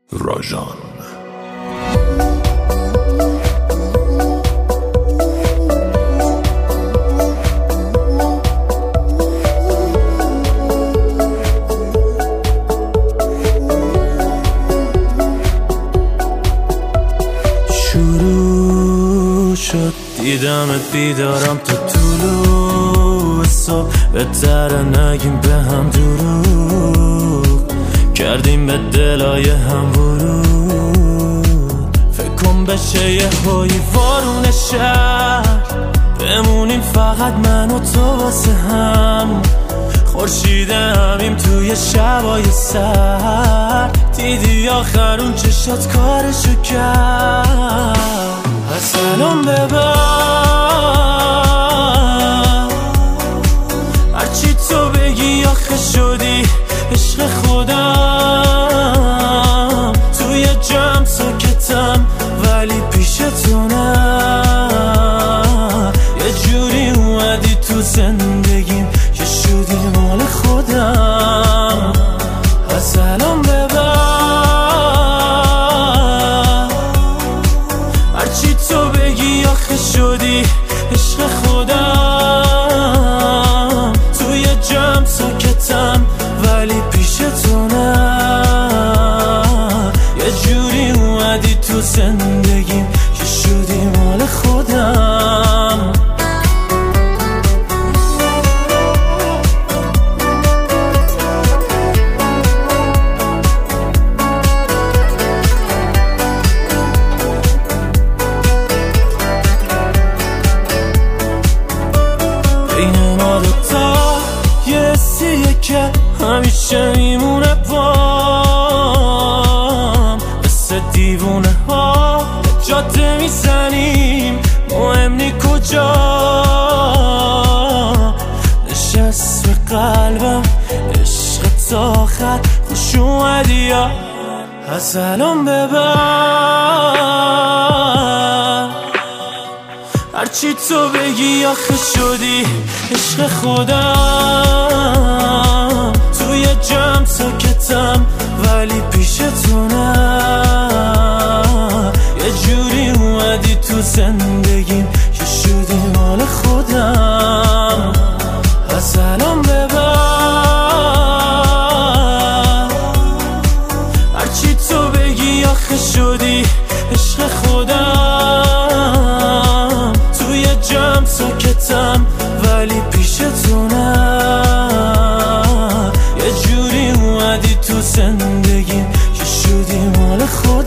راژان. شروع شد دیدمت بیدارم تا طلوع صبح، بهتره نگیم به هم دروغ، کردیم به دلای هم ورود. فکر کن بشه یه هایی وارون شهر، بمونیم فقط من و تو واسه هم، خورشید همیم توی شبای سر. دیدی آخر اون چشات کارشو کرد، از الان به بعد هرچی تو بگی آخه شدی عشق خودم. توی جمع ساکتم ولی پیش تو نه، یه جوری اومدی تو زندگیم که شدی مال خودم. از الان به بعد هرچی تو بگی آخه شدی عشق خودم. توی جمع ساکتم ولی پیش تو نه، یه جوری اومدی تو زندگیم که شدی مال خودم. بین ما دوتا یه حسیه که همیشه میمونه بام، مثل دیوونه ها جاده میزنیم مهم نی کجا. نشست به قلبم عشق تا آخر، خوش اومدی یا از الان به بعد هرچی تو بگی آخه شدی عشق خودم. توی جمع ساکتم ولی پیش تو نه، یه جوری اومدی تو زندگیم که شدی مال خودم. از الان به بعد هرچی تو بگی آخه شدی عشق خودم. توی جمع ساکتم ولی پیش تو نه، یه جوری اومدی تو زندگیم که شدی مال خودم.